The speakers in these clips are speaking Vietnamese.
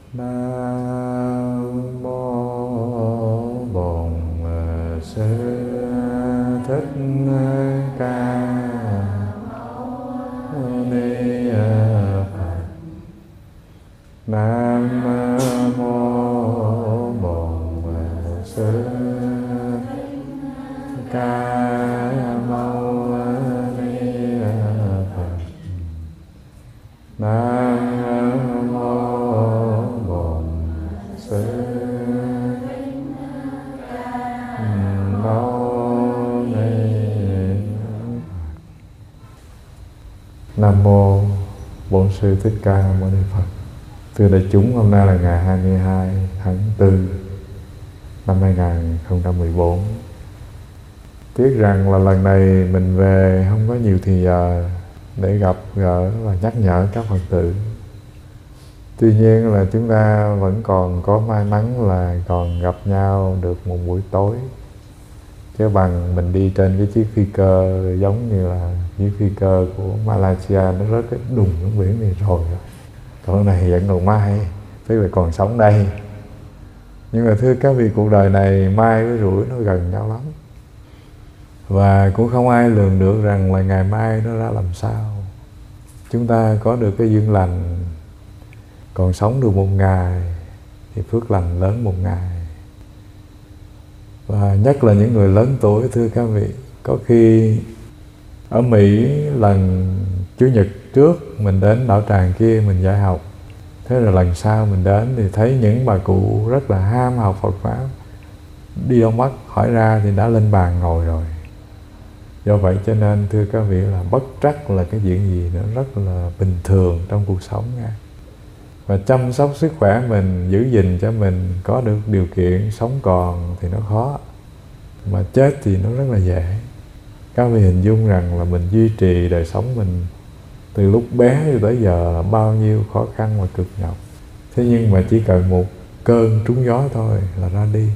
Nam mô Bổn Sư Thích Ca Mâu Ni Phật. Nam mô Bổn Sư Ca Mâu Ni Phật. Nam mô Bổn Sư Mâu Ni. Nam mô Bổn Sư Thích Ca Mâu Ni Phật. Thưa đại chúng, hôm nay là ngày 22 tháng 4 năm 2014. Tiếc rằng là lần này mình về không có nhiều thì giờ để gặp gỡ và nhắc nhở các Phật tử. Tuy nhiên là chúng ta vẫn còn có may mắn là còn gặp nhau được một buổi tối, chứ bằng mình đi trên cái chiếc phi cơ giống như là chiếc phi cơ của Malaysia, nó rớt cái đùng xuống biển này rồi. Còn này vẫn còn mai, tức là còn sống đây. Nhưng mà thưa các vị, cuộc đời này mai với rủi nó gần nhau lắm, và cũng không ai lường được rằng là ngày mai nó ra làm sao. Chúng ta có được cái duyên lành, còn sống được một ngày thì phước lành lớn một ngày. Và nhất là những người lớn tuổi, thưa các vị, có khi ở Mỹ lần Chủ nhật trước mình đến đạo tràng kia mình dạy học, thế rồi lần sau mình đến thì thấy những bà cụ rất là ham học Phật pháp, đi đâu mất, hỏi ra thì đã lên bàn ngồi rồi. Do vậy cho nên thưa các vị là bất trắc là cái chuyện gì nó rất là bình thường trong cuộc sống nha. Và chăm sóc sức khỏe mình, giữ gìn cho mình có được điều kiện sống còn thì nó khó, mà chết thì nó rất là dễ. Các vị hình dung rằng là mình duy trì đời sống mình từ lúc bé cho tới giờ là bao nhiêu khó khăn và cực nhọc. Thế nhưng mà chỉ cần một cơn trúng gió thôi là ra đi.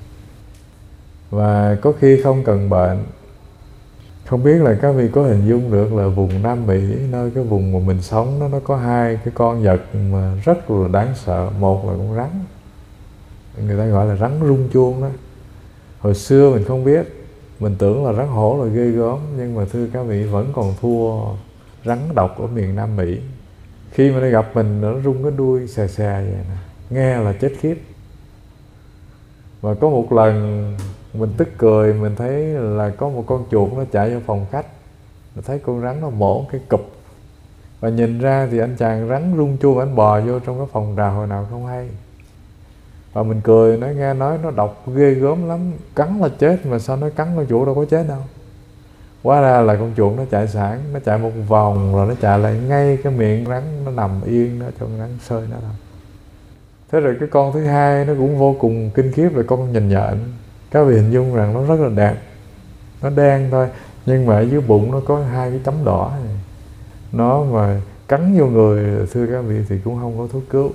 Và có khi không cần bệnh. Không biết là các vị có hình dung được là vùng Nam Mỹ, nơi cái vùng mà mình sống nó có hai cái con vật mà rất là đáng sợ. Một là con rắn, người ta gọi là rắn rung chuông đó. Hồi xưa mình không biết, mình tưởng là rắn hổ là ghê gớm, nhưng mà thưa các vị vẫn còn thua rắn độc ở miền Nam Mỹ. Khi mà nó gặp mình nó rung cái đuôi xè xè vậy nè, nghe là chết khiếp. Và có một lần mình tức cười, mình thấy là có một con chuột nó chạy vào phòng khách, mình thấy con rắn nó mổ cái cụp, và nhìn ra thì anh chàng rắn rung chuông anh bò vô trong cái phòng trà hồi nào không hay. Và mình cười, nói nghe nói nó độc ghê gớm lắm, cắn là chết, mà sao nó cắn con chuột đâu có chết đâu. Hóa ra là con chuột nó chạy sẵn, nó chạy một vòng rồi nó chạy lại ngay cái miệng rắn, nó nằm yên đó cho con rắn sơi nó đâu. Thế rồi cái con thứ hai nó cũng vô cùng kinh khiếp, là con nhìn nhện. Các vị hình dung rằng nó rất là đẹp, nó đen thôi, nhưng mà ở dưới bụng nó có hai cái chấm đỏ này. Nó mà cắn vô người, thưa các vị, thì cũng không có thuốc cứu.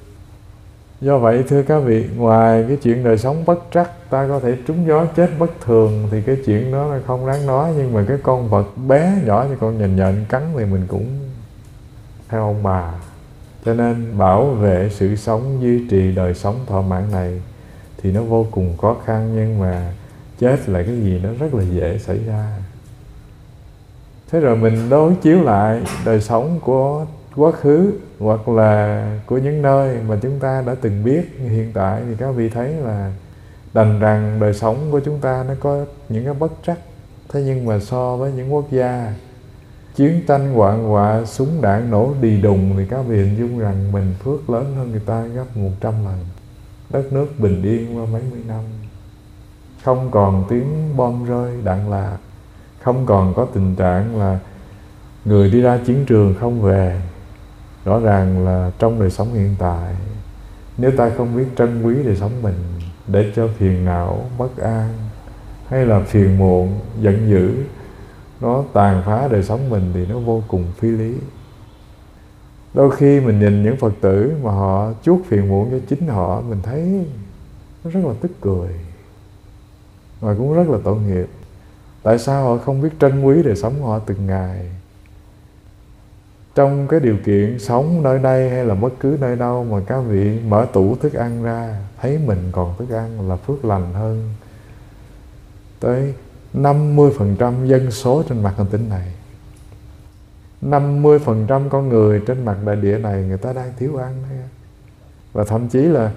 Do vậy thưa các vị, ngoài cái chuyện đời sống bất trắc, ta có thể trúng gió chết bất thường, thì cái chuyện đó là không đáng nói. Nhưng mà cái con vật bé nhỏ như con nhìn nhện cắn thì mình cũng theo ông bà. Cho nên bảo vệ sự sống, duy trì đời sống thọ mạng này thì nó vô cùng khó khăn, nhưng mà chết là cái gì nó rất là dễ xảy ra. Thế rồi mình đối chiếu lại đời sống của quá khứ hoặc là của những nơi mà chúng ta đã từng biết hiện tại, thì các vị thấy là đành rằng đời sống của chúng ta nó có những cái bất trắc. Thế nhưng mà so với những quốc gia chiến tranh hoạn họa, súng đạn nổ đì đùng, thì các vị hình dung rằng mình phước lớn hơn người ta gấp 100 lần. Đất nước bình yên qua mấy mươi năm, không còn tiếng bom rơi đạn lạc, không còn có tình trạng là người đi ra chiến trường không về. Rõ ràng là trong đời sống hiện tại, nếu ta không biết trân quý đời sống mình, để cho phiền não, bất an hay là phiền muộn, giận dữ nó tàn phá đời sống mình, thì nó vô cùng phi lý. Đôi khi mình nhìn những Phật tử mà họ chuốc phiền muộn cho chính họ, mình thấy nó rất là tức cười, và cũng rất là tội nghiệp. Tại sao họ không biết trân quý đời sống của họ từng ngày? Trong cái điều kiện sống nơi đây hay là bất cứ nơi đâu mà các vị mở tủ thức ăn ra, thấy mình còn thức ăn là phước lành hơn tới 50% dân số trên mặt hành tinh này. 50% con người trên mặt đại địa này người ta đang thiếu ăn. Và thậm chí là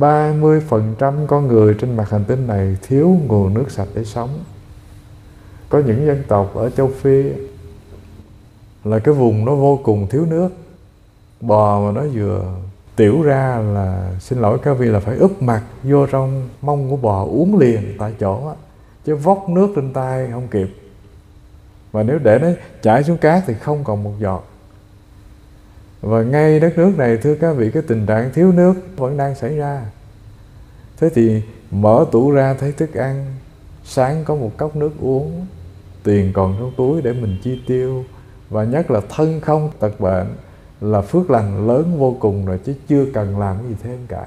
30% con người trên mặt hành tinh này thiếu nguồn nước sạch để sống. Có những dân tộc ở châu Phi là cái vùng nó vô cùng thiếu nước. Bò mà nó vừa tiểu ra là, xin lỗi các vị, là phải úp mặt vô trong mông của bò uống liền tại chỗ á, chứ vốc nước trên tay không kịp. Và nếu để nó chảy xuống cát thì không còn một giọt. Và ngay đất nước này, thưa các vị, cái tình trạng thiếu nước vẫn đang xảy ra. Thế thì mở tủ ra thấy thức ăn, sáng có một cốc nước uống, tiền còn trong túi để mình chi tiêu, và nhất là thân không tật bệnh, là phước lành lớn vô cùng rồi, chứ chưa cần làm cái gì thêm cả.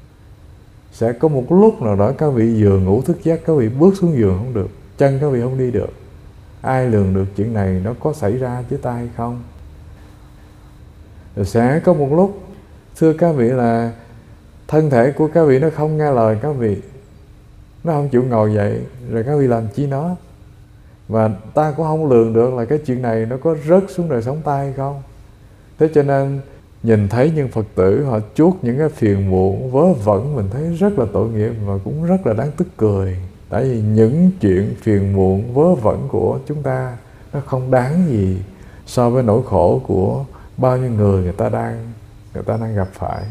Sẽ có một lúc nào đó các vị vừa ngủ thức giấc, các vị bước xuống giường không được, chân các vị không đi được. Ai lường được chuyện này nó có xảy ra chứ ta hay không? Rồi sẽ có một lúc, thưa các vị, là thân thể của các vị nó không nghe lời các vị, nó không chịu ngồi dậy, rồi các vị làm chi nó. Và ta cũng không lường được là cái chuyện này nó có rớt xuống đời sống ta hay không. Thế cho nên nhìn thấy những Phật tử họ chuốt những cái phiền muộn vớ vẩn, mình thấy rất là tội nghiệp và cũng rất là đáng tức cười. Tại vì những chuyện phiền muộn vớ vẩn của chúng ta nó không đáng gì so với nỗi khổ của bao nhiêu người ta đang gặp phải.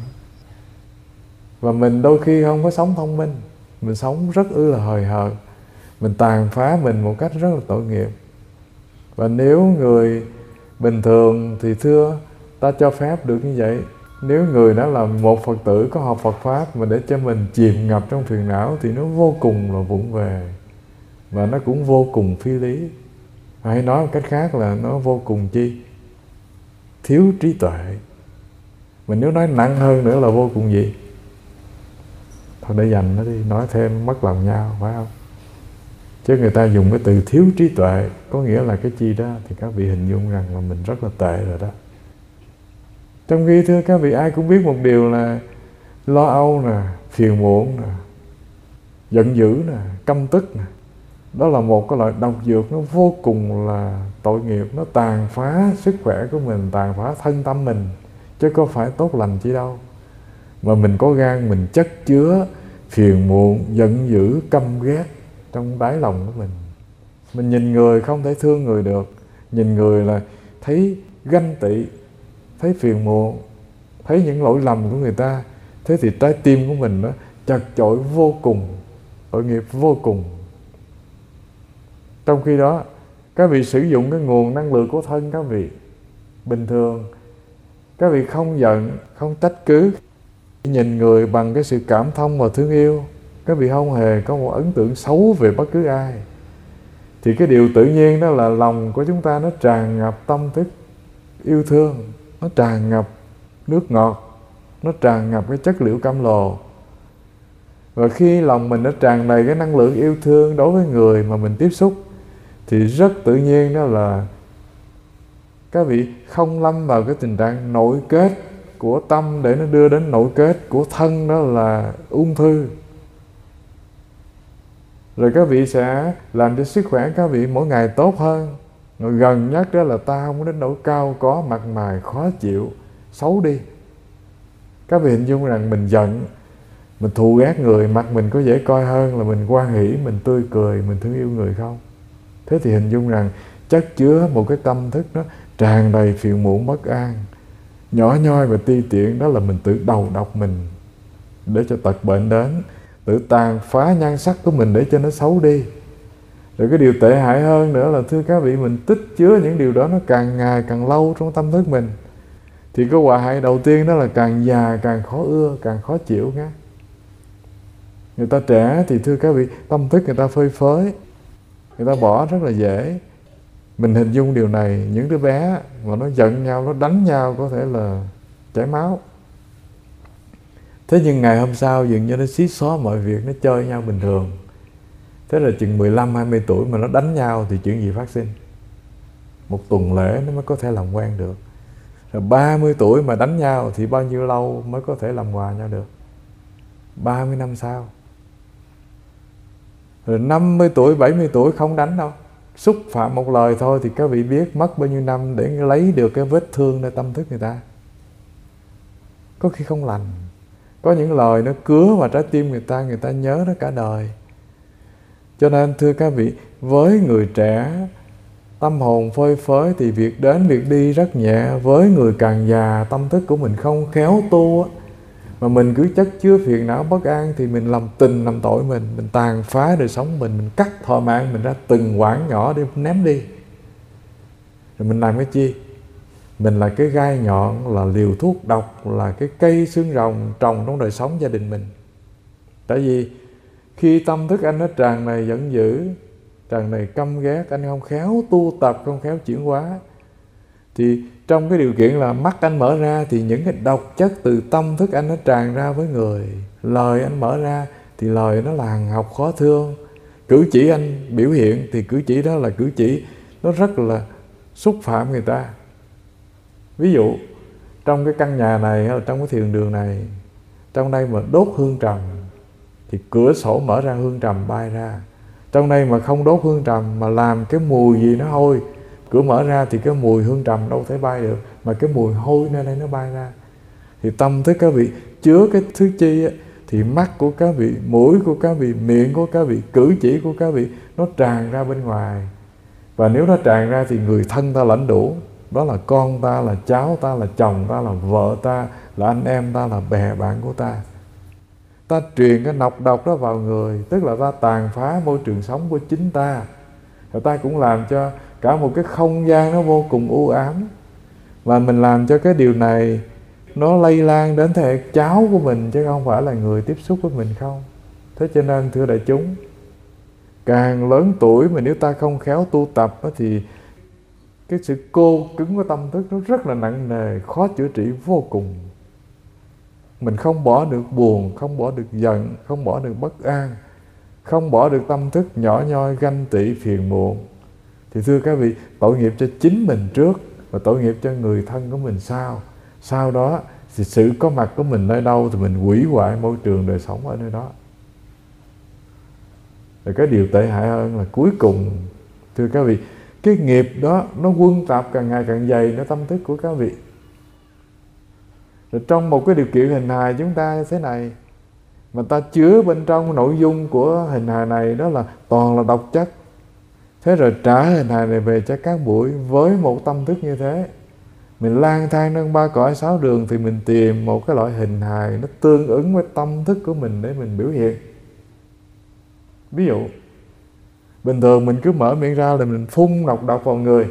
Và mình đôi khi không có sống thông minh, mình sống rất là hời hợt, mình tàn phá mình một cách rất là tội nghiệp. Và nếu người bình thường thì thưa, ta cho phép được như vậy. Nếu người đó là một Phật tử có học Phật Pháp mà để cho mình chìm ngập trong phiền não thì nó vô cùng là vụng về, và nó cũng vô cùng phi lý. Hay nói một cách khác là nó vô cùng chi? Thiếu trí tuệ. Mình nếu nói nặng hơn nữa là vô cùng gì? Thôi để dành nó đi, nói thêm mất lòng nhau, phải không? Chứ người ta dùng cái từ thiếu trí tuệ có nghĩa là cái chi đó, thì các vị hình dung rằng là mình rất là tệ rồi đó. Trong khi thưa các vị, ai cũng biết một điều là lo âu nè, phiền muộn nè, giận dữ nè, căm tức nè, đó là một cái loại độc dược nó vô cùng là tội nghiệp. Nó tàn phá sức khỏe của mình, tàn phá thân tâm mình, chứ có phải tốt lành chi đâu. Mà mình có gan mình chất chứa phiền muộn, giận dữ, căm ghét trong đáy lòng của mình. Mình nhìn người không thể thương người được, nhìn người là thấy ganh tị, thấy phiền muộn, thấy những lỗi lầm của người ta. Thế thì trái tim của mình nó chật chội vô cùng, tội nghiệp vô cùng. Trong khi đó, các vị sử dụng cái nguồn năng lượng của thân các vị bình thường, các vị không giận, không trách cứ, nhìn người bằng cái sự cảm thông và thương yêu, các vị không hề có một ấn tượng xấu về bất cứ ai, thì cái điều tự nhiên đó là lòng của chúng ta nó tràn ngập tâm thức yêu thương, nó tràn ngập nước ngọt, nó tràn ngập cái chất liệu cam lồ. Và khi lòng mình nó tràn đầy cái năng lượng yêu thương đối với người mà mình tiếp xúc, thì rất tự nhiên đó là các vị không lâm vào cái tình trạng nội kết của tâm để nó đưa đến nội kết của thân, đó là ung thư. Rồi các vị sẽ làm cho sức khỏe các vị mỗi ngày tốt hơn. Rồi gần nhất đó là ta không đến nỗi cao có, mặt mày khó chịu, xấu đi. Các vị hình dung rằng mình giận, mình thù ghét người, mặt mình có dễ coi hơn là mình hoan hỷ, mình tươi cười, mình thương yêu người không? Thế thì hình dung rằng chất chứa một cái tâm thức nó tràn đầy phiền muộn bất an, nhỏ nhoi và ti tiện, đó là mình tự đầu độc mình để cho tật bệnh đến, tự tàn phá nhan sắc của mình để cho nó xấu đi. Rồi cái điều tệ hại hơn nữa là thưa các vị, mình tích chứa những điều đó nó càng ngày càng lâu trong tâm thức mình, thì cái họa hại đầu tiên đó là càng già càng khó ưa, càng khó chịu nghe. Người ta trẻ thì thưa các vị, tâm thức người ta phơi phới, người ta bỏ rất là dễ. Mình hình dung điều này, những đứa bé mà nó giận nhau, nó đánh nhau có thể là chảy máu. Thế nhưng ngày hôm sau dường như nó xí xóa mọi việc, nó chơi nhau bình thường. Thế là chừng 15-20 tuổi mà nó đánh nhau thì chuyện gì phát sinh? Một tuần lễ nó mới có thể làm quen được. Rồi 30 tuổi mà đánh nhau thì bao nhiêu lâu mới có thể làm hòa nhau được? 30 năm sau. Rồi 50 tuổi, 70 tuổi không đánh đâu, xúc phạm một lời thôi thì các vị biết mất bao nhiêu năm để lấy được cái vết thương nơi tâm thức người ta. Có khi không lành. Có những lời nó cứa vào trái tim người ta nhớ nó cả đời. Cho nên thưa các vị, với người trẻ tâm hồn phơi phới thì việc đến việc đi rất nhẹ. Với người càng già tâm thức của mình không khéo tu mà mình cứ chất chứa phiền não bất an thì mình làm tình làm tội mình tàn phá đời sống mình cắt thọ mạng mình ra từng quãng nhỏ để ném đi. Rồi mình làm cái chi? Mình là cái gai nhọn, là liều thuốc độc, là cái cây xương rồng trồng trong đời sống gia đình mình. Tại vì khi tâm thức anh nó tràn này giận dữ, tràn này căm ghét, anh không khéo tu tập, không khéo chuyển hóa, thì trong cái điều kiện là mắt anh mở ra thì những cái độc chất từ tâm thức anh nó tràn ra với người. Lời anh mở ra thì lời nó là hằn học khó thương. Cử chỉ anh biểu hiện thì cử chỉ đó là cử chỉ nó rất là xúc phạm người ta. Ví dụ trong cái căn nhà này hay là trong cái thiền đường này, trong đây mà đốt hương trầm thì cửa sổ mở ra hương trầm bay ra. Trong đây mà không đốt hương trầm mà làm cái mùi gì nó hôi, cửa mở ra thì cái mùi hương trầm đâu thể bay được, mà cái mùi hôi nơi đây nó bay ra. Thì tâm thức các vị chứa cái thứ chi ấy, thì mắt của các vị, mũi của các vị, miệng của các vị, cử chỉ của các vị nó tràn ra bên ngoài. Và nếu nó tràn ra thì người thân ta lãnh đủ. Đó là con ta, là cháu ta, là chồng ta, là vợ ta, là anh em ta, là bè bạn của ta. Ta truyền cái nọc độc đó vào người, tức là ta tàn phá môi trường sống của chính ta. Rồi ta cũng làm cho cả một cái không gian nó vô cùng u ám. Và mình làm cho cái điều này nó lây lan đến thế hệ cháu của mình, chứ không phải là người tiếp xúc với mình không. Thế cho nên thưa đại chúng, càng lớn tuổi mà nếu ta không khéo tu tập thì cái sự cô cứng của tâm thức nó rất là nặng nề, khó chữa trị vô cùng. Mình không bỏ được buồn, không bỏ được giận, không bỏ được bất an, không bỏ được tâm thức nhỏ nhoi, ganh tị, phiền muộn. Thì thưa các vị, tội nghiệp cho chính mình trước và tội nghiệp cho người thân của mình sau. Sau đó thì sự có mặt của mình nơi đâu thì mình hủy hoại môi trường đời sống ở nơi đó. Rồi cái điều tệ hại hơn là cuối cùng, thưa các vị, cái nghiệp đó nó quân tập càng ngày càng dày nó tâm thức của các vị. Rồi trong một cái điều kiện hình hài chúng ta như thế này, mà ta chứa bên trong nội dung của hình hài này đó là toàn là độc chất. Thế rồi trả hình hài này về cho các buổi với một tâm thức như thế. Mình lang thang trong 3 cõi 6 đường thì mình tìm một cái loại hình hài nó tương ứng với tâm thức của mình để mình biểu hiện. Ví dụ bình thường mình cứ mở miệng ra là mình phun nọc độc vào người.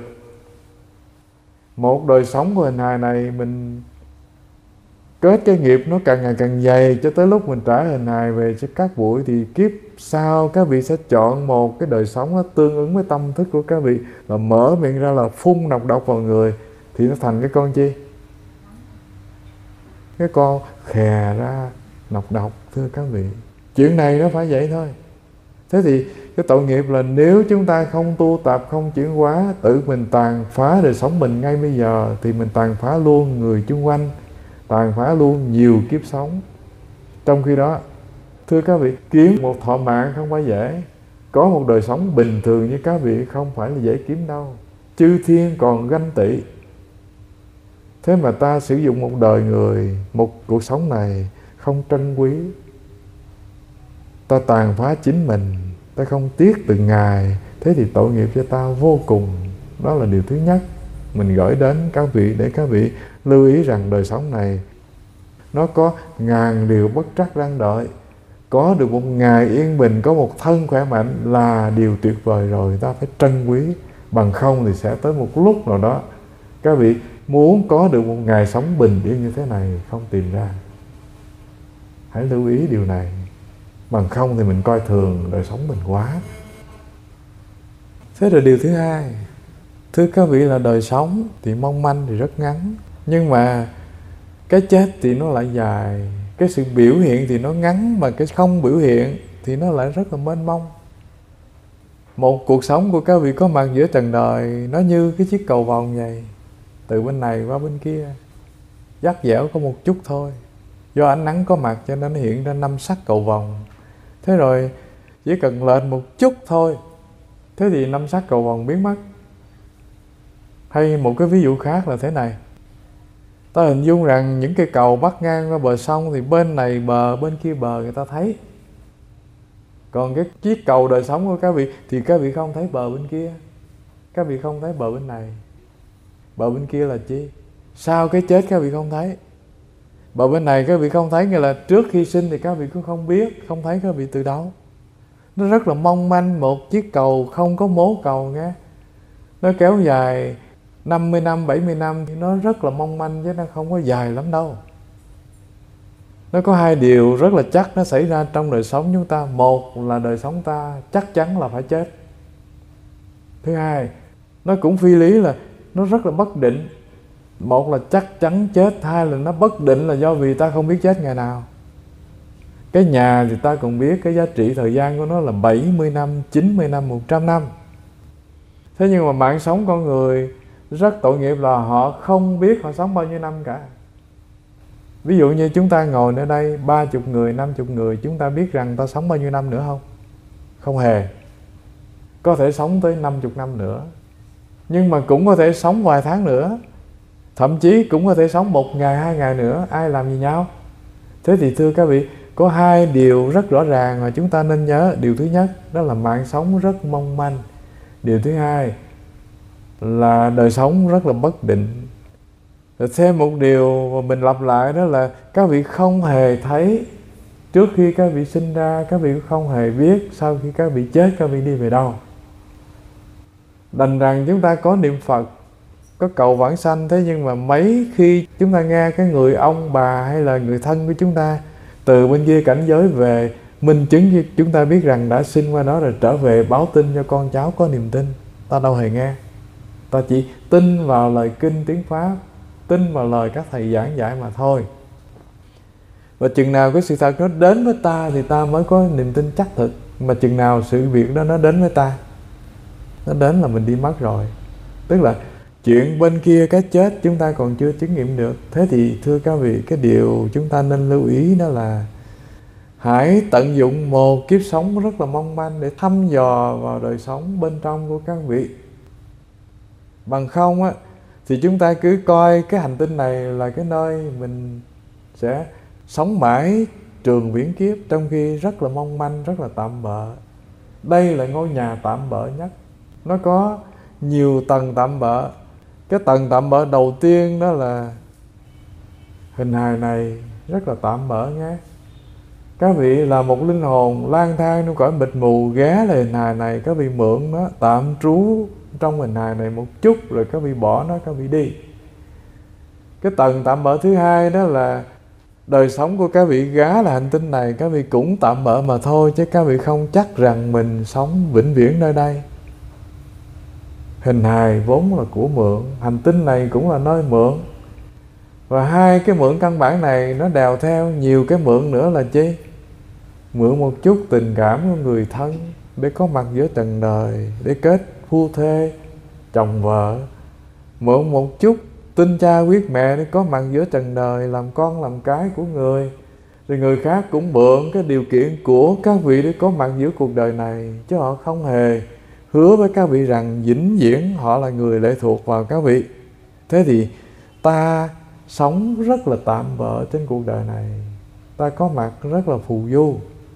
Một đời sống của hình hài này mình kết cái nghiệp nó càng ngày càng dày, cho tới lúc mình trả hình hài về cho các buổi thì kiếp sau các vị sẽ chọn một cái đời sống nó tương ứng với tâm thức của các vị, và mở miệng ra là phun nọc độc vào người thì nó thành cái con chi? Cái con khè ra nọc độc, thưa các vị. Chuyện này nó phải vậy thôi. Thế thì cái tội nghiệp là nếu chúng ta không tu tập, không chuyển hóa, tự mình tàn phá đời sống mình ngay bây giờ thì mình tàn phá luôn người chung quanh, tàn phá luôn nhiều kiếp sống. Trong khi đó, thưa các vị, kiếm một thọ mạng không phải dễ. Có một đời sống bình thường như các vị không phải là dễ kiếm đâu. Chư thiên còn ganh tị. Thế mà ta sử dụng một đời người, một cuộc sống này không trân quý. Ta tàn phá chính mình, ta không tiếc từng ngày. Thế thì tội nghiệp cho ta vô cùng. Đó là điều thứ nhất mình gửi đến các vị, để các vị lưu ý rằng đời sống này nó có ngàn điều bất trắc đang đợi. Có được một ngày yên bình, có một thân khỏe mạnh là điều tuyệt vời rồi. Ta phải trân quý. Bằng không thì sẽ tới một lúc nào đó các vị muốn có được một ngày sống bình yên như thế này không tìm ra. Hãy lưu ý điều này. Bằng không thì mình coi thường đời sống mình quá. Thế rồi điều thứ hai, thưa các vị, là đời sống thì mong manh thì rất ngắn, nhưng mà cái chết thì nó lại dài. Cái sự biểu hiện thì nó ngắn, mà cái không biểu hiện thì nó lại rất là mênh mông. Một cuộc sống của các vị có mặt giữa trần đời nó như cái chiếc cầu vồng vậy. từ bên này qua bên kia, dắt dẻo có một chút thôi. Do ánh nắng có mặt cho nên nó hiện ra 5 sắc cầu vồng. Thế rồi chỉ cần lệch một chút thôi, thế thì 5 sắc cầu vồng biến mất. Hay một cái ví dụ khác là thế này. Ta hình dung rằng những cây cầu bắc ngang qua bờ sông thì bên này bờ, bên kia bờ người ta thấy. Còn cái chiếc cầu đời sống của các vị thì các vị không thấy bờ bên kia, các vị không thấy bờ bên này. Bờ bên kia là chi? Sau cái chết các vị không thấy. Bờ bên này các vị không thấy, nghĩa là trước khi sinh thì các vị cũng không biết, không thấy các vị từ đâu. Nó rất là mong manh, một chiếc cầu không có mố cầu nghe. Nó kéo dài 50 năm, 70 năm thì nó rất là mong manh chứ nó không có dài lắm đâu. Nó có 2 điều rất là chắc nó xảy ra trong đời sống chúng ta. Một là đời sống ta chắc chắn là phải chết. Thứ hai, nó cũng phi lý là nó rất là bất định. Một là chắc chắn chết, hai là nó bất định là do vì ta không biết chết ngày nào. Cái nhà thì ta cũng biết cái giá trị thời gian của nó là 70 năm, 90 năm, 100 năm. Thế nhưng mà mạng sống con người rất tội nghiệp là họ không biết họ sống bao nhiêu năm cả. Ví dụ như chúng ta ngồi ở đây 30 người, 50 người, chúng ta biết rằng ta sống bao nhiêu năm nữa không? Không hề. Có thể sống tới 50 năm nữa, nhưng mà cũng có thể sống vài tháng nữa, thậm chí cũng có thể sống 1 ngày, 2 ngày nữa. Ai làm gì nhau? Thế thì thưa các vị, có 2 điều rất rõ ràng mà chúng ta nên nhớ. Điều thứ nhất đó là mạng sống rất mong manh. Điều thứ hai là đời sống rất là bất định. Rồi thêm một điều mà mình lặp lại đó là các vị không hề thấy trước khi các vị sinh ra, các vị không hề biết sau khi các vị chết các vị đi về đâu. Đành rằng chúng ta có niệm Phật, có cầu vãng sanh, thế nhưng mà mấy khi chúng ta nghe cái người ông bà hay là người thân của chúng ta từ bên kia cảnh giới về minh chứng cho chúng ta biết rằng đã sinh qua đó rồi trở về báo tin cho con cháu có niềm tin, ta đâu hề nghe. Ta chỉ tin vào lời kinh tiếng Pháp, tin vào lời các thầy giảng dạy mà thôi. Và chừng nào cái sự thật nó đến với ta thì ta mới có niềm tin chắc thực. Mà chừng nào sự việc đó nó đến với ta, nó đến là mình đi mất rồi. Tức là chuyện bên kia cái chết chúng ta còn chưa chứng nghiệm được. Thế thì thưa các vị, cái điều chúng ta nên lưu ý đó là hãy tận dụng một kiếp sống rất là mong manh để thăm dò vào đời sống bên trong của các vị. Bằng không á thì chúng ta cứ coi cái hành tinh này là cái nơi mình sẽ sống mãi trường viễn kiếp, trong khi rất là mong manh, rất là tạm bợ. Đây là ngôi nhà tạm bợ nhất. Nó có nhiều tầng tạm bợ. Cái tầng tạm bợ đầu tiên đó là hình hài này rất là tạm bợ nhé. Các vị là một linh hồn lang thang trong cõi mịt mù, ghé lại hình hài này, các vị mượn nó, tạm trú trong hình hài này một chút, rồi các vị bỏ nó, các vị đi. Cái tầng tạm bợ thứ hai đó là đời sống của các vị gá là hành tinh này, các vị cũng tạm bợ mà thôi, chứ các vị không chắc rằng mình sống vĩnh viễn nơi đây. Hình hài vốn là của mượn, hành tinh này cũng là nơi mượn. Và 2 cái mượn căn bản này nó đèo theo nhiều cái mượn nữa là chi? Mượn một chút tình cảm của người thân để có mặt giữa trần đời, để kết phu thê, chồng vợ. Mượn một chút tin cha quyết mẹ để có mặt giữa trần đời, làm con làm cái của người. Rồi người khác cũng mượn cái điều kiện của các vị để có mặt giữa cuộc đời này, chứ họ không hề hứa với các vị rằng vĩnh viễn họ là người lệ thuộc vào các vị. Thế thì ta sống rất là tạm bợ trên cuộc đời này, ta có mặt rất là phù du.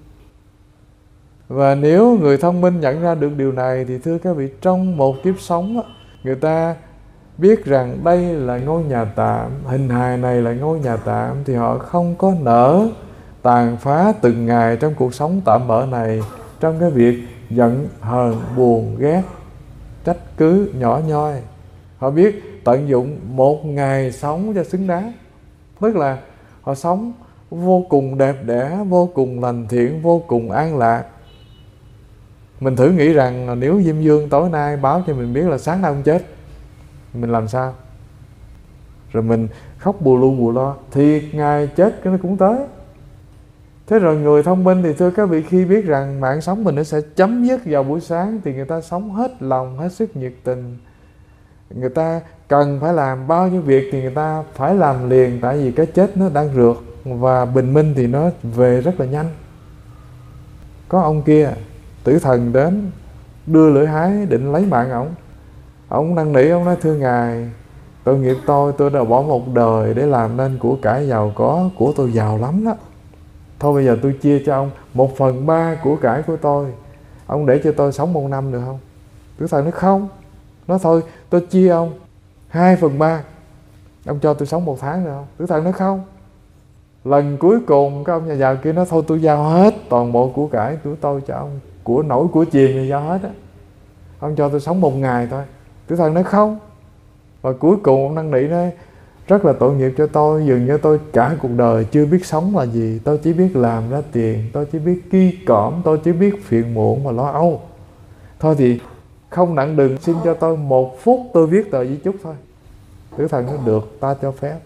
Và nếu người thông minh nhận ra được điều này thì thưa các vị, trong một kiếp sống người ta biết rằng đây là ngôi nhà tạm, hình hài này là ngôi nhà tạm, thì họ không có nỡ tàn phá từng ngày trong cuộc sống tạm bợ này trong cái việc giận, hờn, buồn, ghét, trách cứ, nhỏ nhoi. Họ biết tận dụng một ngày sống cho xứng đáng. Tức là họ sống vô cùng đẹp đẽ, vô cùng lành thiện, vô cùng an lạc. Mình thử nghĩ rằng nếu Diêm Dương tối nay báo cho mình biết là sáng nay ông chết, mình làm sao? Rồi mình khóc bù lu bù lo, thì ngày chết cái nó cũng tới. Thế rồi người thông minh thì thưa các vị, khi biết rằng mạng sống mình nó sẽ chấm dứt vào buổi sáng thì người ta sống hết lòng, hết sức nhiệt tình. Người ta cần phải làm bao nhiêu việc thì người ta phải làm liền, tại vì cái chết nó đang rượt và bình minh thì nó về rất là nhanh. Có ông kia, tử thần đến đưa lưỡi hái định lấy mạng ông năn nỉ, ông nói: thưa ngài, tội nghiệp tôi đã bỏ một đời để làm nên của cải giàu có, của tôi giàu lắm đó. Thôi bây giờ tôi chia cho ông 1/3 của cải của tôi, ông để cho tôi sống 1 năm được không? Tử thần nói không. Nói thôi tôi chia ông 2/3, ông cho tôi sống 1 tháng được không? Tử thần nói không. Lần cuối cùng cái ông nhà giàu kia nói: thôi tôi giao hết toàn bộ của cải của tôi cho ông, của nổi của chìm thì giao hết á, ông cho tôi sống 1 ngày thôi. Tử thần nói không. Và cuối cùng ông năn nỉ nói: rất là tội nghiệp cho tôi, dường như tôi cả cuộc đời chưa biết sống là gì, tôi chỉ biết làm ra tiền, tôi chỉ biết ki cỏm, tôi chỉ biết phiền muộn và lo âu. Thôi thì không nặng đừng, xin cho tôi 1 phút tôi viết tờ di chúc thôi. Tử thần nói: được, ta cho phép.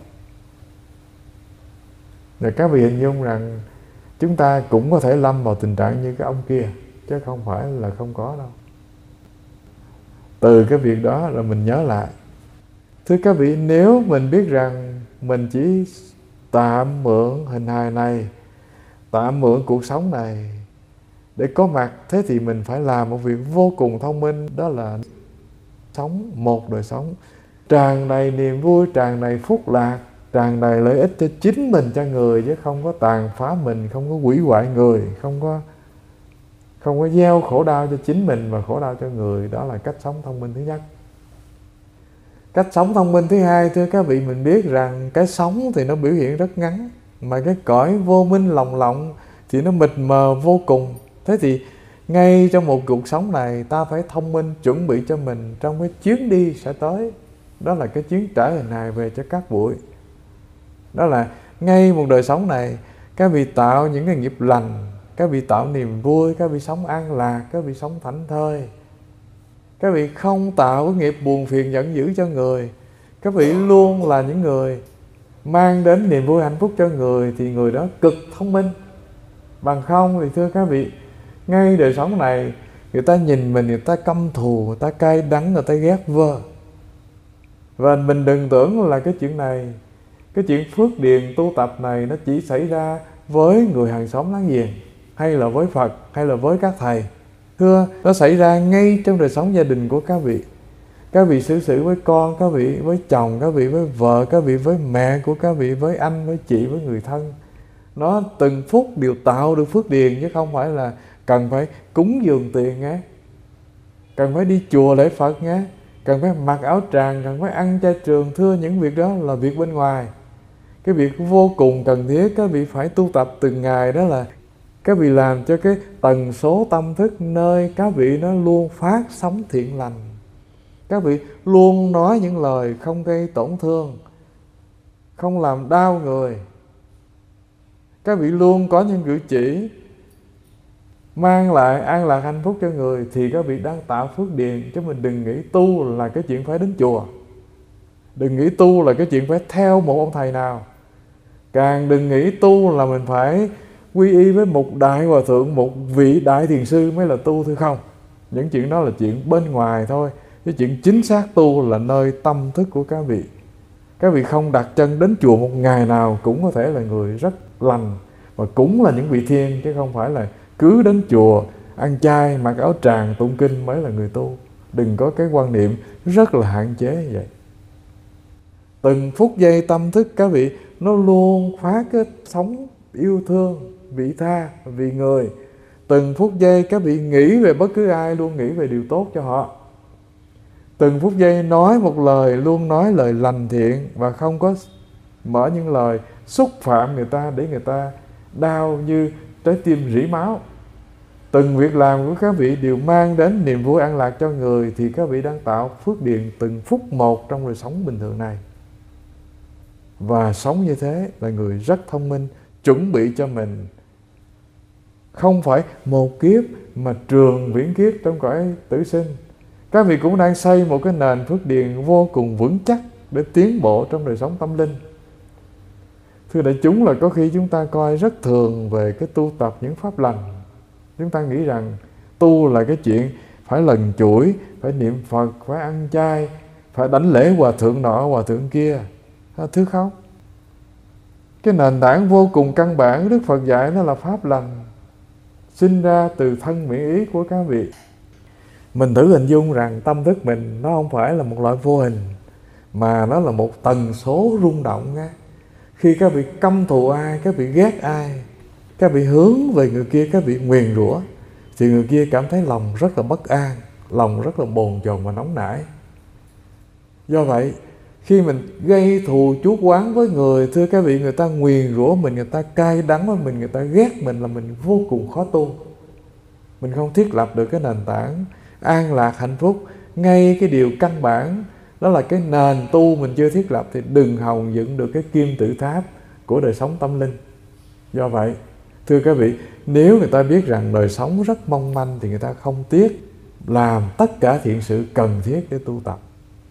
Rồi các vị hình dung rằng chúng ta cũng có thể lâm vào tình trạng như cái ông kia, chứ không phải là không có đâu. Từ cái việc đó rồi mình nhớ lại. Thưa các vị, nếu mình biết rằng mình chỉ tạm mượn hình hài này, tạm mượn cuộc sống này để có mặt, thế thì mình phải làm một việc vô cùng thông minh, đó là sống một đời sống tràn đầy niềm vui, tràn đầy phúc lạc, tràn đầy lợi ích cho chính mình, cho người, chứ không có tàn phá mình, không có hủy hoại người, không có gieo khổ đau cho chính mình và khổ đau cho người. Đó là cách sống thông minh thứ nhất. Cách sống thông minh thứ hai, thưa các vị, mình biết rằng cái sống thì nó biểu hiện rất ngắn, mà cái cõi vô minh lồng lộng thì nó mịt mờ vô cùng. Thế thì ngay trong một cuộc sống này, ta phải thông minh chuẩn bị cho mình trong cái chuyến đi sẽ tới. Đó là cái chuyến trở hình hài về cho các bụi. Đó là ngay một đời sống này, các vị tạo những cái nghiệp lành, các vị tạo niềm vui, các vị sống an lạc, các vị sống thảnh thơi. Các vị không tạo cái nghiệp buồn phiền giận dữ cho người. Các vị luôn là những người mang đến niềm vui hạnh phúc cho người, thì người đó cực thông minh. Bằng không thì thưa các vị, ngay đời sống này, người ta nhìn mình, người ta căm thù, người ta cay đắng, người ta ghét vơ. Và mình đừng tưởng là cái chuyện này, cái chuyện phước điền tu tập này nó chỉ xảy ra với người hàng xóm láng giềng, hay là với Phật, hay là với các thầy. Thưa, nó xảy ra ngay trong đời sống gia đình của các vị. Các vị xử xử với con, các vị với chồng, các vị với vợ, các vị với mẹ của các vị, với anh, với chị, với người thân. Nó từng phút đều tạo được phước điền, chứ không phải là cần phải cúng dường tiền nghe, cần phải đi chùa lễ Phật nghe, cần phải mặc áo tràng, cần phải ăn chay trường. Thưa, những việc đó là việc bên ngoài. Cái việc vô cùng cần thiết các vị phải tu tập từng ngày, đó là các vị làm cho cái tần số tâm thức nơi các vị nó luôn phát sóng thiện lành. Các vị luôn nói những lời không gây tổn thương, không làm đau người. Các vị luôn có những cử chỉ mang lại an lạc hạnh phúc cho người, thì các vị đang tạo phước điền. Chứ mình đừng nghĩ tu là cái chuyện phải đến chùa, đừng nghĩ tu là cái chuyện phải theo một ông thầy nào, càng đừng nghĩ tu là mình phải quy y với một đại hòa thượng, một vị đại thiền sư mới là tu. Thưa không, những chuyện đó là chuyện bên ngoài thôi. Cái chuyện chính xác tu là nơi tâm thức của các vị. Các vị không đặt chân đến chùa một ngày nào cũng có thể là người rất lành, và cũng là những vị thiên, chứ không phải là cứ đến chùa ăn chay, mặc áo tràng, tụng kinh mới là người tu. Đừng có cái quan niệm rất là hạn chế như vậy. Từng phút giây tâm thức các vị nó luôn phát cái sóng yêu thương, vị tha, vì người. Từng phút giây các vị nghĩ về bất cứ ai luôn nghĩ về điều tốt cho họ. Từng phút giây nói một lời luôn nói lời lành thiện, và không có mở những lời xúc phạm người ta để người ta đau như trái tim rỉ máu. Từng việc làm của các vị đều mang đến niềm vui an lạc cho người, thì các vị đang tạo phước điền từng phút một trong đời sống bình thường này. Và sống như thế là người rất thông minh, chuẩn bị cho mình không phải một kiếp mà trường viễn kiếp trong cõi tử sinh. Các vị cũng đang xây một cái nền phước điền vô cùng vững chắc để tiến bộ trong đời sống tâm linh. Thưa đại chúng, là có khi chúng ta coi rất thường về cái tu tập những pháp lành. Chúng ta nghĩ rằng tu là cái chuyện phải lần chuỗi, phải niệm Phật, phải ăn chay, phải đánh lễ hòa thượng nọ hòa thượng kia, thứ không. Cái nền tảng vô cùng căn bản Đức Phật dạy nó là pháp lành, sinh ra từ thân miệng ý của các vị. Mình thử hình dung rằng tâm thức mình nó không phải là một loại vô hình, mà nó là một tần số rung động nghe. Khi các vị căm thù ai, các vị ghét ai, các vị hướng về người kia, các vị nguyền rủa, thì người kia cảm thấy lòng rất là bất an, lòng rất là bồn chồn và nóng nảy. Do vậy, khi mình gây thù chuốc oán với người, thưa các vị, người ta nguyền rủa mình, người ta cay đắng với mình, người ta ghét mình, là mình vô cùng khó tu. Mình không thiết lập được cái nền tảng an lạc hạnh phúc. Ngay cái điều căn bản đó là cái nền tu mình chưa thiết lập, thì đừng hòng dựng được cái kim tự tháp của đời sống tâm linh. Do vậy, thưa các vị, nếu người ta biết rằng đời sống rất mong manh thì người ta không tiếc làm tất cả thiện sự cần thiết để tu tập.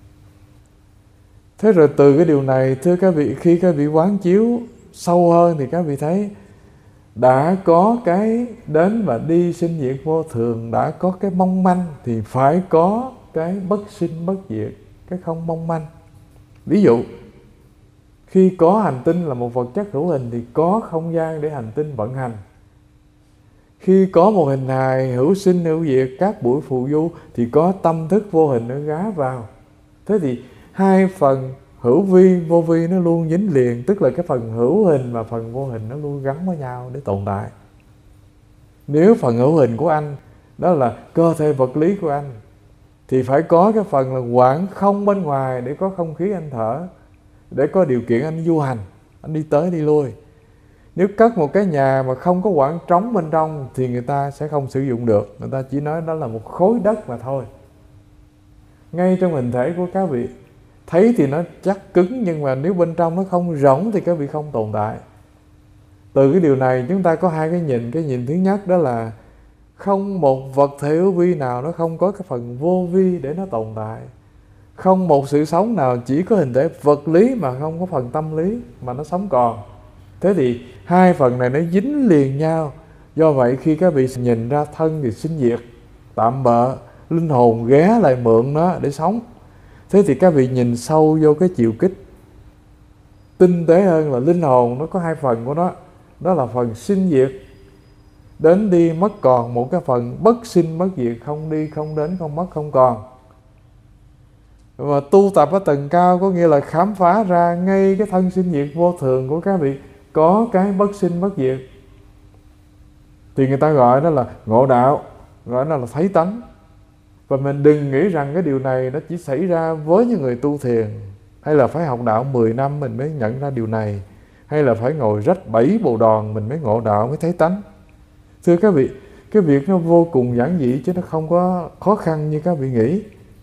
Thế rồi từ cái điều này, thưa các vị, khi các vị quán chiếu sâu hơn thì các vị thấy đã có cái đến và đi sinh diệt vô thường, đã có cái mong manh thì phải có cái bất sinh bất diệt, cái không mong manh. Ví dụ, khi có hành tinh là một vật chất hữu hình thì có không gian để hành tinh vận hành. Khi có một hình hài hữu sinh hữu diệt, các buổi phù du, thì có tâm thức vô hình nó gá vào. Thế thì hai phần hữu vi vô vi nó luôn dính liền, tức là cái phần hữu hình và phần vô hình nó luôn gắn với nhau để tồn tại. Nếu phần hữu hình của anh đó là cơ thể vật lý của anh, thì phải có cái phần là quảng không bên ngoài để có không khí anh thở, để có điều kiện anh du hành, anh đi tới đi lui. Nếu cất một cái nhà mà không có quảng trống bên trong thì người ta sẽ không sử dụng được, người ta chỉ nói đó là một khối đất mà thôi. Ngay trong hình thể của các vị, thấy thì nó chắc cứng, nhưng mà nếu bên trong nó không rỗng thì các vị không tồn tại. Từ cái điều này chúng ta có hai cái nhìn. Cái nhìn thứ nhất đó là không một vật thể hữu vi nào nó không có cái phần vô vi để nó tồn tại. Không một sự sống nào chỉ có hình thể vật lý mà không có phần tâm lý mà nó sống còn. Thế thì hai phần này nó dính liền nhau. Do vậy khi các vị nhìn ra thân thì sinh diệt, tạm bợ, linh hồn ghé lại mượn nó để sống. Thế thì các vị nhìn sâu vô cái chiều kích tinh tế hơn là linh hồn nó có hai phần của nó. Đó là phần sinh diệt, đến đi mất còn, một cái phần bất sinh bất diệt, không đi không đến không mất không còn. Và tu tập ở tầng cao có nghĩa là khám phá ra ngay cái thân sinh diệt vô thường của các vị có cái bất sinh bất diệt, thì người ta gọi đó là ngộ đạo, gọi nó là thấy tánh. Và mình đừng nghĩ rằng cái điều này nó chỉ xảy ra với những người tu thiền, hay là phải học đạo 10 năm mình mới nhận ra điều này, hay là phải ngồi rách 7 bồ đòn mình mới ngộ đạo, mới thấy tánh. Thưa các vị, cái việc nó vô cùng giản dị chứ nó không có khó khăn như các vị nghĩ.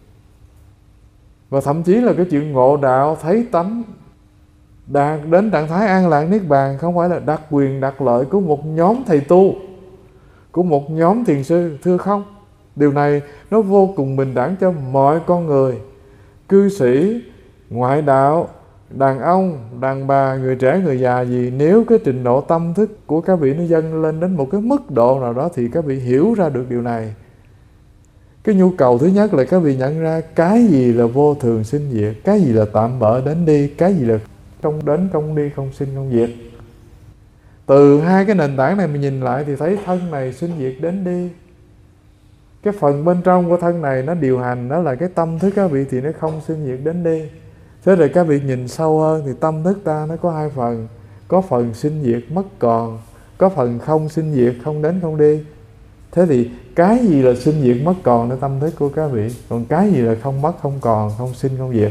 Và thậm chí là cái chuyện ngộ đạo thấy tánh, đạt đến trạng thái an lạc niết bàn không phải là đặc quyền đặc lợi của một nhóm thầy tu, của một nhóm thiền sư, thưa không. Điều này nó vô cùng bình đẳng cho mọi con người, cư sĩ, ngoại đạo, đàn ông, đàn bà, người trẻ, người già gì. Nếu cái trình độ tâm thức của các vị nó dâng lên đến một cái mức độ nào đó thì các vị hiểu ra được điều này. Cái nhu cầu thứ nhất là các vị nhận ra cái gì là vô thường sinh diệt, cái gì là tạm bợ đến đi, cái gì là không đến không đi, không sinh không diệt. Từ hai cái nền tảng này mình nhìn lại thì thấy thân này sinh diệt đến đi. Cái phần bên trong của thân này nó điều hành, đó là cái tâm thức các vị, thì nó không sinh diệt đến đi. Thế rồi các vị nhìn sâu hơn thì tâm thức ta nó có hai phần. Có phần sinh diệt mất còn, có phần không sinh diệt không đến không đi. Thế thì cái gì là sinh diệt mất còn là tâm thức của các vị, còn cái gì là không mất không còn, không sinh không diệt.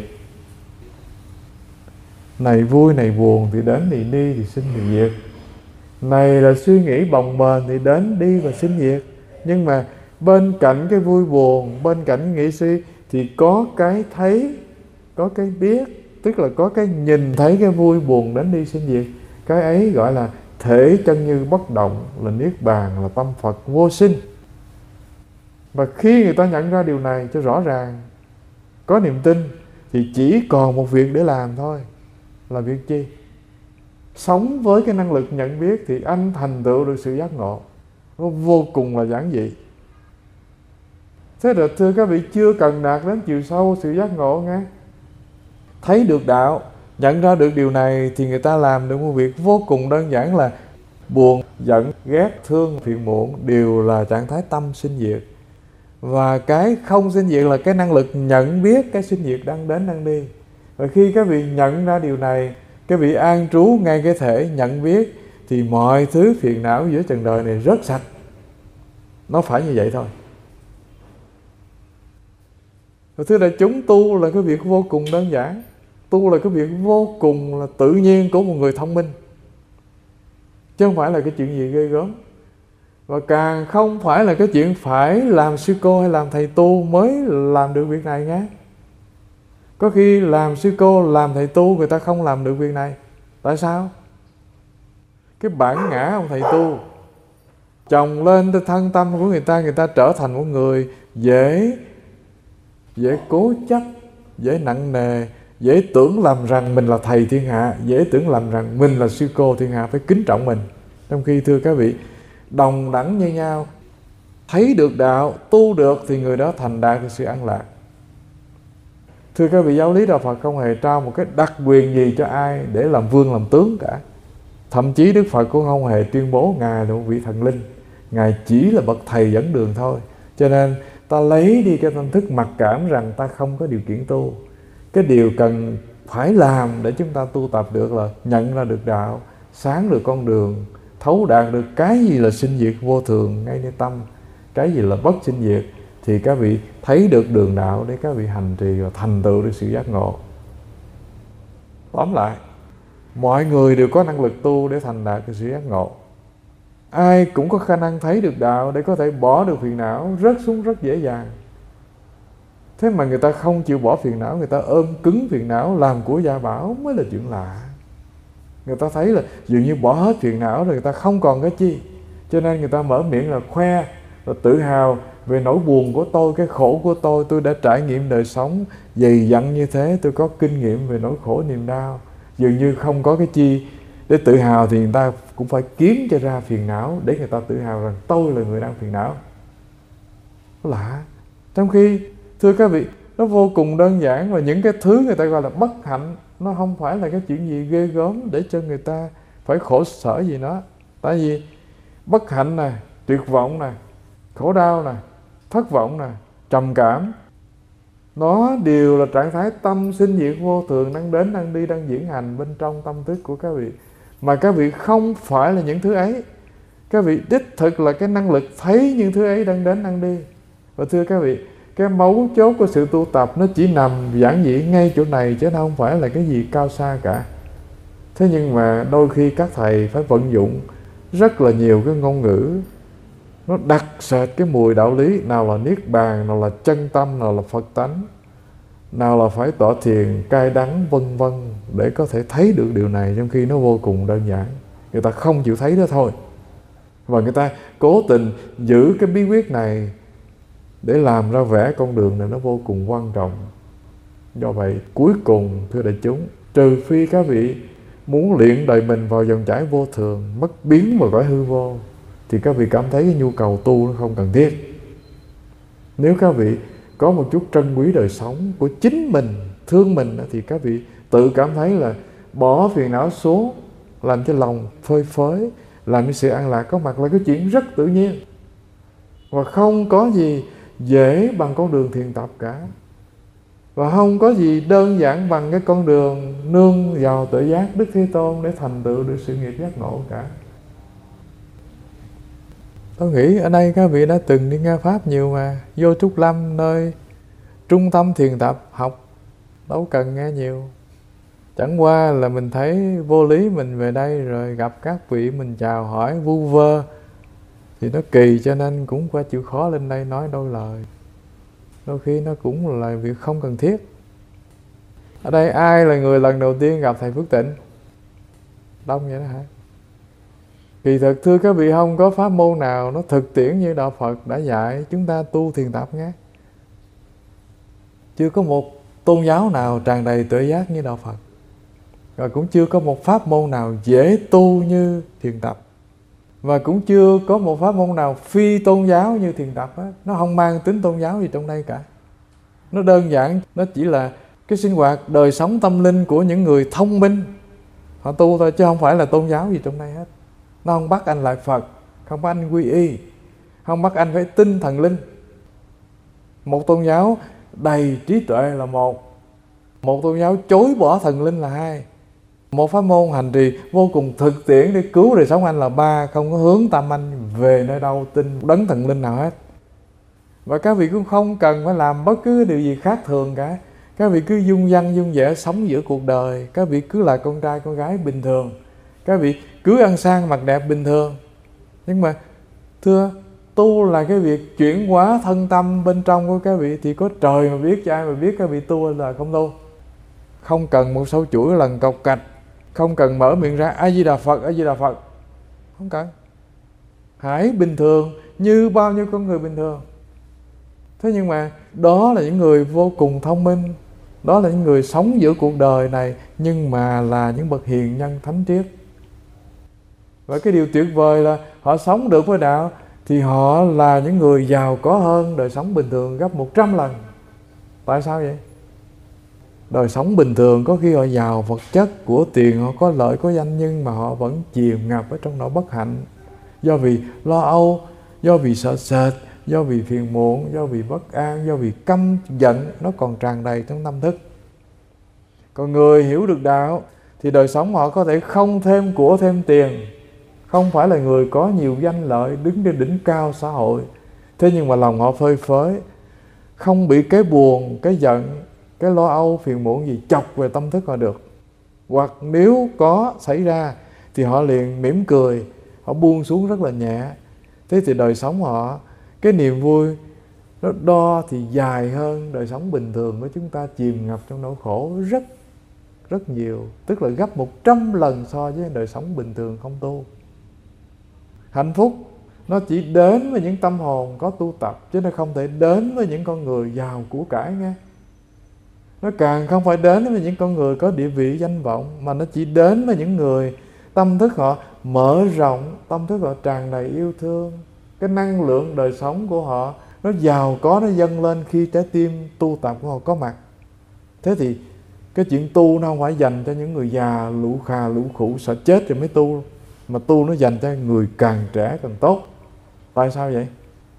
Này vui này buồn thì đến thì đi thì sinh thì diệt. Này là suy nghĩ bồng bềnh thì đến đi và sinh diệt. Nhưng mà bên cạnh cái vui buồn, bên cạnh cái nghĩ suy thì có cái thấy, có cái biết, tức là có cái nhìn thấy cái vui buồn đến đi sinh diệt. Cái ấy gọi là thể chân như bất động, là niết bàn, là tâm Phật vô sinh. Và khi người ta nhận ra điều này cho rõ ràng, có niềm tin, thì chỉ còn một việc để làm thôi. Là việc chi? Sống với cái năng lực nhận biết thì anh thành tựu được sự giác ngộ. Nó vô cùng là giản dị. Thế rồi thưa các vị, chưa cần đạt đến chiều sâu sự giác ngộ nghe, thấy được đạo, nhận ra được điều này thì người ta làm được một việc vô cùng đơn giản là buồn, giận, ghét, thương, phiền muộn đều là trạng thái tâm sinh diệt. Và cái không sinh diệt là cái năng lực nhận biết cái sinh diệt đang đến đang đi. Và khi các vị nhận ra điều này, các vị an trú ngay cái thể nhận biết, thì mọi thứ phiền não giữa trần đời này rất sạch. Nó phải như vậy thôi. Và thưa đại chúng, tu là cái việc vô cùng đơn giản. Tu là cái việc vô cùng là tự nhiên của một người thông minh, chứ không phải là cái chuyện gì ghê gớm. Và càng không phải là cái chuyện phải làm sư cô hay làm thầy tu mới làm được việc này nhé. Có khi làm sư cô, làm thầy tu người ta không làm được việc này. Tại sao? Cái bản ngã ông thầy tu chồng lên thân tâm của người ta trở thành một người dễ cố chấp, dễ nặng nề, dễ tưởng lầm rằng mình là thầy thiên hạ, dễ tưởng lầm rằng mình là sư cô thiên hạ, phải kính trọng mình. Trong khi thưa các vị, đồng đẳng như nhau, thấy được đạo, tu được thì người đó thành đạt được sự an lạc. Thưa các vị, giáo lý đạo Phật không hề trao một cái đặc quyền gì cho ai để làm vương làm tướng cả. Thậm chí Đức Phật cũng không hề tuyên bố Ngài là một vị thần linh. Ngài chỉ là bậc thầy dẫn đường thôi. Cho nên ta lấy đi cái tâm thức mặc cảm rằng ta không có điều kiện tu. Cái điều cần phải làm để chúng ta tu tập được là nhận ra được đạo, sáng được con đường, thấu đạt được cái gì là sinh diệt vô thường ngay nơi tâm, cái gì là bất sinh diệt, thì các vị thấy được đường đạo để các vị hành trì và thành tựu được sự giác ngộ. Tóm lại, mọi người đều có năng lực tu để thành đạt được sự giác ngộ. Ai cũng có khả năng thấy được đạo để có thể bỏ được phiền não, rớt xuống rất dễ dàng. Thế mà người ta không chịu bỏ phiền não, người ta ôm cứng phiền não làm của gia bảo mới là chuyện lạ. Người ta thấy là dường như bỏ hết phiền não rồi người ta không còn cái chi, cho nên người ta mở miệng là khoe, là tự hào về nỗi buồn của tôi, cái khổ của tôi đã trải nghiệm đời sống dày dặn như thế, tôi có kinh nghiệm về nỗi khổ niềm đau. Dường như không có cái chi để tự hào thì người ta cũng phải kiếm cho ra phiền não để người ta tự hào rằng tôi là người đang phiền não. Lạ. Trong khi thưa các vị, nó vô cùng đơn giản, và những cái thứ người ta gọi là bất hạnh nó không phải là cái chuyện gì ghê gớm để cho người ta phải khổ sở gì nó. Tại vì bất hạnh nè, tuyệt vọng nè, khổ đau nè, thất vọng nè, trầm cảm, nó đều là trạng thái tâm sinh diệt vô thường đang đến, đang đi, đang diễn hành bên trong tâm thức của các vị. Mà các vị không phải là những thứ ấy. Các vị đích thực là cái năng lực thấy những thứ ấy đang đến, đang đi. Và thưa các vị, cái mấu chốt của sự tu tập nó chỉ nằm giản dị ngay chỗ này, chứ nó không phải là cái gì cao xa cả. Thế nhưng mà đôi khi các thầy phải vận dụng rất là nhiều cái ngôn ngữ nó đặc sệt cái mùi đạo lý, nào là niết bàn, nào là chân tâm, nào là Phật tánh, nào là phải tọa thiền, cai đắng, vân vân, để có thể thấy được điều này, trong khi nó vô cùng đơn giản. Người ta không chịu thấy đó thôi. Và người ta cố tình giữ cái bí quyết này để làm ra vẻ con đường này nó vô cùng quan trọng. Do vậy, cuối cùng, thưa đại chúng, trừ phi các vị muốn luyện đời mình vào dòng chảy vô thường, mất biến vào cõi hư vô, thì các vị cảm thấy cái nhu cầu tu nó không cần thiết. Nếu các vị có một chút trân quý đời sống của chính mình, thương mình, thì các vị tự cảm thấy là bỏ phiền não xuống, làm cho lòng phơi phới, làm cho sự an lạc có mặt là cái chuyện rất tự nhiên. Và không có gì dễ bằng con đường thiền tập cả. Và không có gì đơn giản bằng cái con đường nương vào tự giác Đức Thế Tôn để thành tựu được sự nghiệp giác ngộ cả. Tôi nghĩ ở đây các vị đã từng đi nghe Pháp nhiều mà. Vô Trúc Lâm, nơi trung tâm thiền tập học, đâu cần nghe nhiều. Chẳng qua là mình thấy vô lý mình về đây rồi gặp các vị mình chào hỏi vu vơ thì nó kỳ, cho nên cũng phải chịu khó lên đây nói đôi lời. Đôi khi nó cũng là việc không cần thiết. Ở đây ai là người lần đầu tiên gặp thầy Phước Tịnh? Đông vậy đó hả? Kỳ thực thưa các vị, không có pháp môn nào nó thực tiễn như Đạo Phật đã dạy chúng ta tu thiền tập nghe. Chưa có một tôn giáo nào tràn đầy tự giác như Đạo Phật. Và cũng chưa có một pháp môn nào dễ tu như thiền tập. Và cũng chưa có một pháp môn nào phi tôn giáo như thiền tập hết. Nó không mang tính tôn giáo gì trong đây cả. Nó đơn giản, nó chỉ là cái sinh hoạt đời sống tâm linh của những người thông minh. Họ tu thôi chứ không phải là tôn giáo gì trong đây hết. Nó không bắt anh lại Phật, không bắt anh quy y, không bắt anh phải tin thần linh. Một tôn giáo đầy trí tuệ là một tôn giáo chối bỏ thần linh là hai. Một pháp môn hành trì vô cùng thực tiễn để cứu đời sống anh là ba. Không có hướng tâm anh về nơi đâu tin đấng thần linh nào hết. Và các vị cũng không cần phải làm bất cứ điều gì khác thường cả. Các vị cứ dung dăng dung dẻ sống giữa cuộc đời. Các vị cứ là con trai con gái bình thường. Các vị cứ ăn sang mặc đẹp bình thường. Nhưng mà thưa, tu là cái việc chuyển hóa thân tâm bên trong của các vị. Thì có trời mà biết, cho ai mà biết các vị tu là không tu. Không cần một sâu chuỗi lần cọc cạch, không cần mở miệng ra A Di Đà Phật, A Di Đà Phật, không cần. Hãy bình thường như bao nhiêu con người bình thường. Thế nhưng mà đó là những người vô cùng thông minh, đó là những người sống giữa cuộc đời này, nhưng mà là những bậc hiền nhân thánh triết. Và cái điều tuyệt vời là họ sống được với đạo thì họ là những người giàu có hơn đời sống bình thường gấp 100 lần. Tại sao vậy? Đời sống bình thường có khi họ giàu vật chất, của tiền, họ có lợi, có danh, nhưng mà họ vẫn chìm ngập ở trong nỗi bất hạnh. Do vì lo âu, do vì sợ sệt, do vì phiền muộn, do vì bất an, do vì căm giận, nó còn tràn đầy trong tâm thức. Còn người hiểu được đạo thì đời sống họ có thể không thêm của thêm tiền, không phải là người có nhiều danh lợi đứng trên đỉnh cao xã hội. Thế nhưng mà lòng họ phơi phới, không bị cái buồn, cái giận, cái lo âu, phiền muộn gì chọc về tâm thức họ được. Hoặc nếu có xảy ra thì họ liền mỉm cười, họ buông xuống rất là nhẹ. Thế thì đời sống họ, cái niềm vui nó đo thì dài hơn đời sống bình thường của chúng ta chìm ngập trong nỗi khổ rất nhiều. Tức là gấp 100 lần so với đời sống bình thường không tu. Hạnh phúc nó chỉ đến với những tâm hồn có tu tập, chứ nó không thể đến với những con người giàu của cải nghe. Nó càng không phải đến với những con người có địa vị danh vọng, mà nó chỉ đến với những người tâm thức họ mở rộng, tâm thức họ tràn đầy yêu thương. Cái năng lượng đời sống của họ nó giàu có, nó dâng lên khi trái tim tu tập của họ có mặt. Thế thì cái chuyện tu nó không phải dành cho những người già lũ khà lũ khủ sợ chết rồi mới tu, mà tu nó dành cho người càng trẻ càng tốt. Tại sao vậy?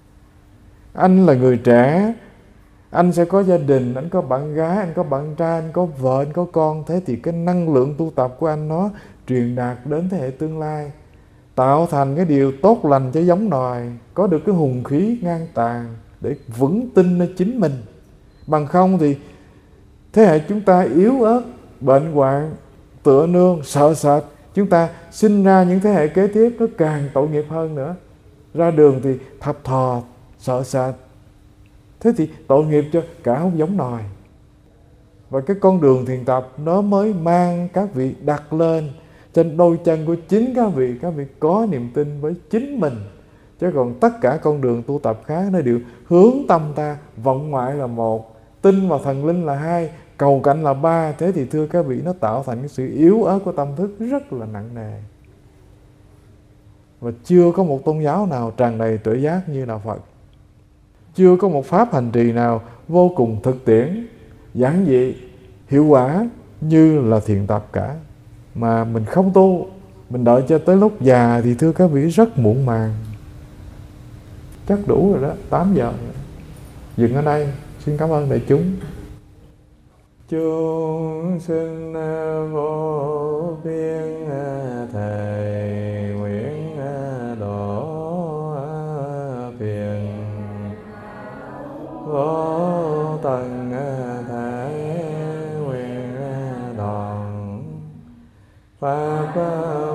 Anh là người trẻ, anh sẽ có gia đình, anh có bạn gái, anh có bạn trai, anh có vợ, anh có con. Thế thì cái năng lượng tu tập của anh nó truyền đạt đến thế hệ tương lai, tạo thành cái điều tốt lành cho giống nòi, có được cái hùng khí ngang tàn để vững tin nơi chính mình. Bằng không thì thế hệ chúng ta yếu ớt, bệnh hoạn, tựa nương, sợ sệt. Chúng ta sinh ra những thế hệ kế tiếp nó càng tội nghiệp hơn nữa. Ra đường thì thập thò, sợ sệt. Thế thì tội nghiệp cho cả hốc giống nòi. Và cái con đường thiền tập nó mới mang các vị đặt lên trên đôi chân của chính các vị có niềm tin với chính mình. Chứ còn tất cả con đường tu tập khác nó đều hướng tâm ta vọng ngoại là một, tin vào thần linh là hai, cầu cạnh là ba. Thế thì thưa các vị, nó tạo thành cái sự yếu ớt của tâm thức rất là nặng nề. Và chưa có một tôn giáo nào tràn đầy tuệ giác như Đạo Phật. Chưa có một pháp hành trì nào vô cùng thực tiễn, giản dị, hiệu quả như là thiền tập cả. Mà mình không tu, mình đợi cho tới lúc già thì thưa các vị rất muộn màng. Chắc đủ rồi đó, 8 giờ rồi. Dừng ở đây, xin cảm ơn đại chúng. Chúng sinh vô biên thầy nguyện độ phiền vô tận thể nguyện đoàn pháp